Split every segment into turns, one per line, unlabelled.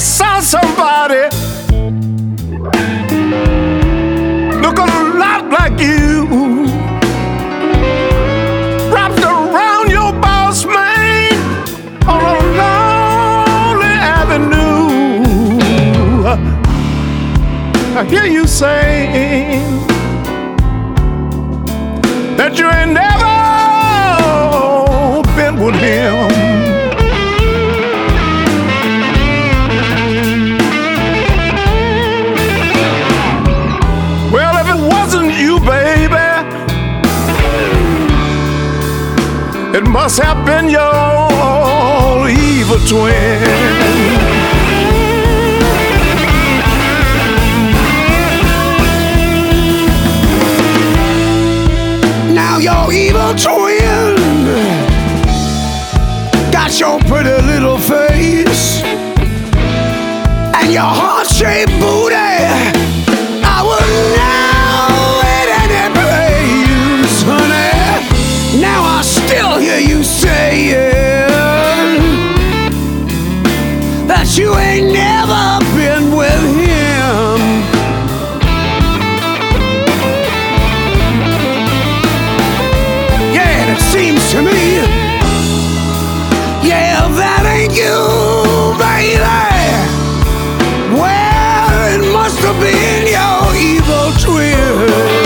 saw somebody look a lot like you wrapped around your boss man on a lonely avenue. I hear you saying that you ain't never been with him. Well, if it wasn't you, baby, it must have been your evil twin. Now your evil twin got your pretty little face and your heart-shaped booty. I would now let any praise, honey. Now I still hear you saying that you ain't never been with him. Yeah, it seems to me, yeah, that ain't you, baby. Well, it must have been your evil twin.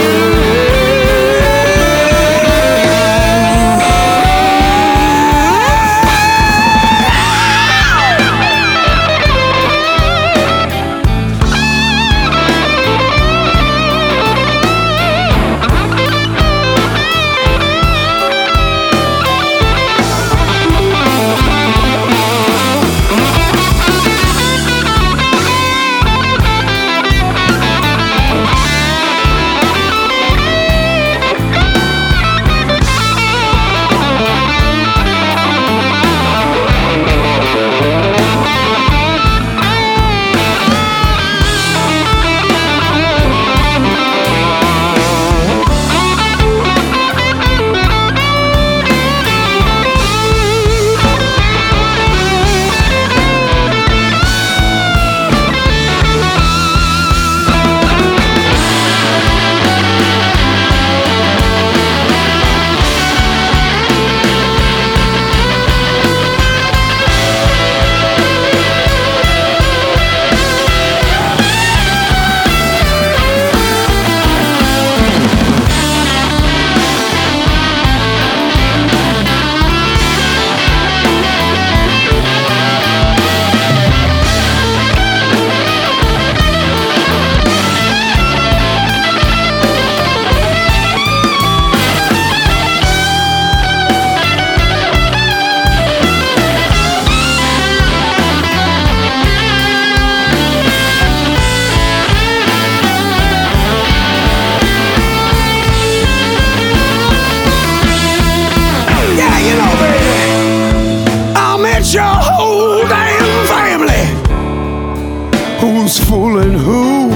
Your whole damn family, who's fooling who?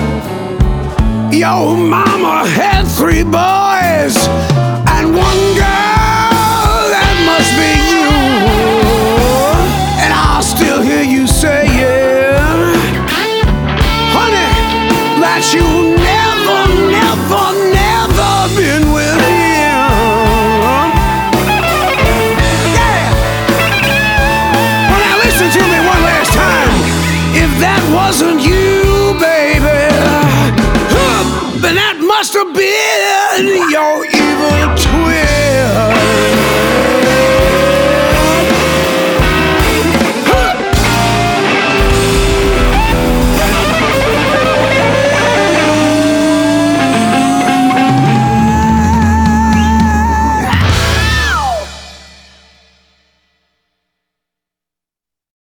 Your mama had 3 boys and 1 girl, that must be you. And I'll still hear you saying, honey, that you never, never, never been with him. Listen to me one last time. If that wasn't you, baby, then that must have been your evil twin.